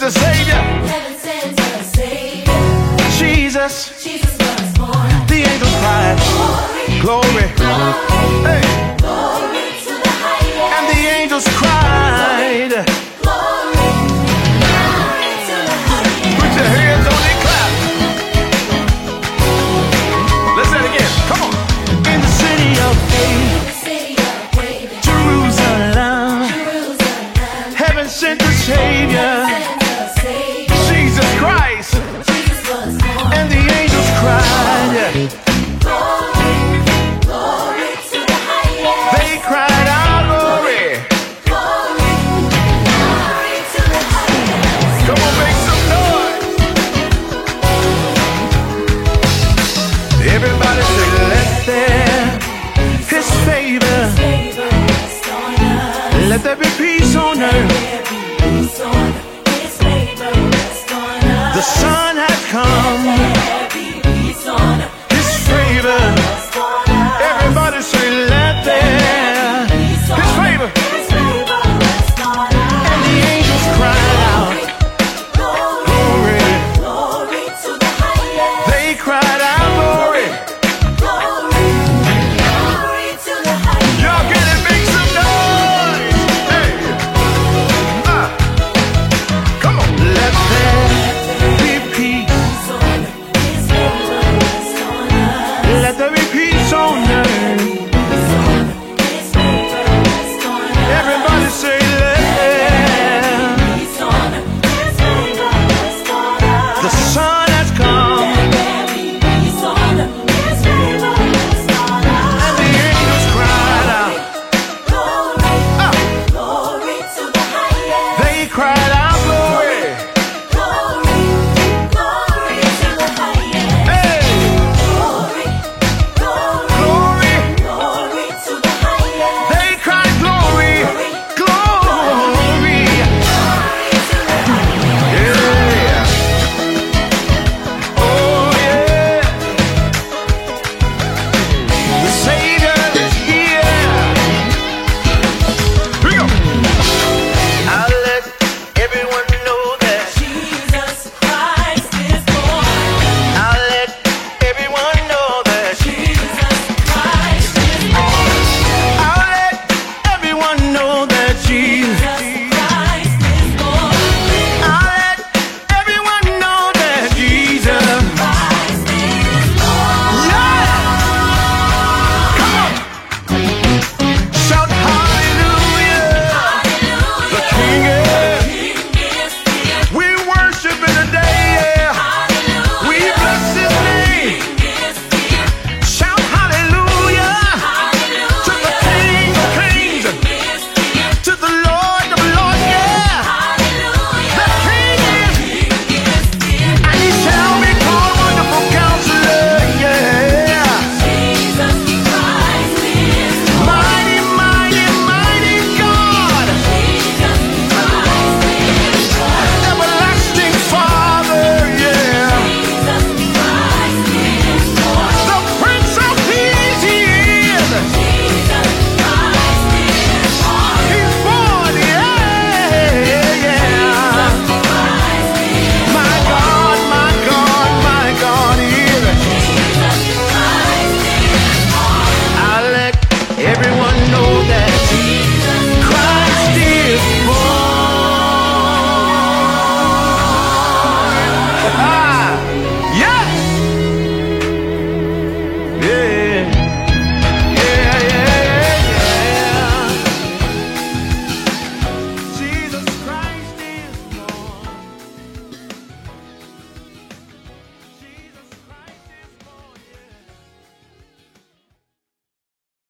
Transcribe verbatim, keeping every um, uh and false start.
a Savior. Heaven sent a Savior. Jesus. Jesus was born. The angels cried. Glory. Glory. Hey. Glory to the highest. And the angels cried. Glory. Glory to the highest. Put your hands on it, clap. Let's say it again. Come on. In the city of faith, The city of David. Jerusalem, Jerusalem. heaven sent the Savior, Sent a Savior. Jesus Christ, Jesus was born. and the angels cried. Glory. Glory to the highest. They cried out, glory. Glory. Glory to the highest. Come on, make some noise. Everybody say, let there His favor, Favor rest on us. let there be peace on earth